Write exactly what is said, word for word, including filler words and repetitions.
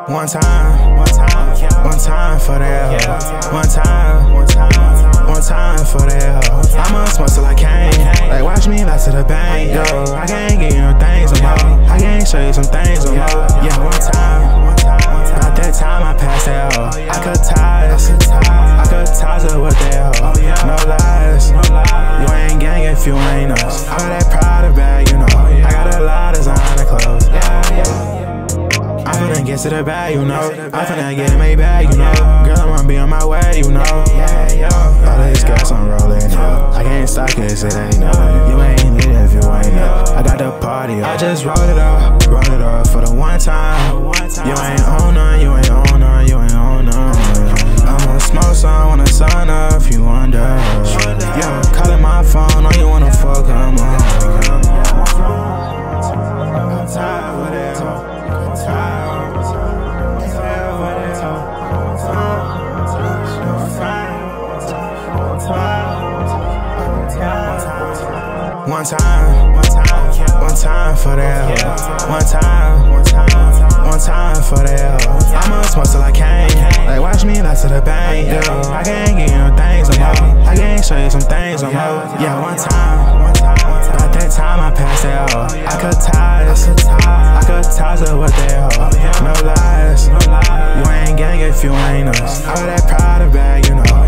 One time, one time, one time for that. One time, one time, one time for that. I'ma smoke till I can't. Like watch me last to the bank, yo. I can't give you no things no more. I can't show you some things no more. Yeah, one time, one time. About that time I passed out. I could ties, I could ties up with that hoe. No lies, you ain't gang if you ain't us. I got that Prada bag, you know. I got a lot of designer clothes. I finna get to the bag, you know. I finna get in my bag, you know. Girl, I wanna be on my way, you know. All this gas I'm rolling up. I can't stop cause it ain't nothing. You ain't lit if you ain't up. I got the party up. I just roll it up, roll it up for the one time. You ain't on none, you ain't on none, you ain't on none. I'ma smoke some when the sun up, if you wonder. Yeah, calling my phone, oh you wanna fuck, I'm on. I'm tired of it. I'm tired. One time, one time, one time for that. One time, one time, one time for that. I'ma smoke till I can't. Like watch me last to the bank, yo. I can't give you no things no more. I can't show you some things no more. Yeah, one time, one time. About that time I passed out. I could ties, I could ties up with that hoe. No lies, you ain't gang if you ain't us. I got that Prada bag, you know.